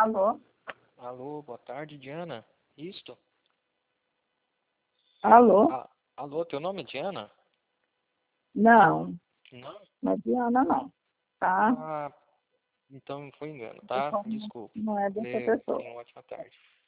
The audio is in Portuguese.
Alô? Alô, boa tarde, Diana. Isto? Alô? Alô, teu nome é Diana? Não, Não? não é Diana não, tá? Ah, então foi engano, tá? Desculpe. Não é dessa pessoa. Tenha uma ótima tarde.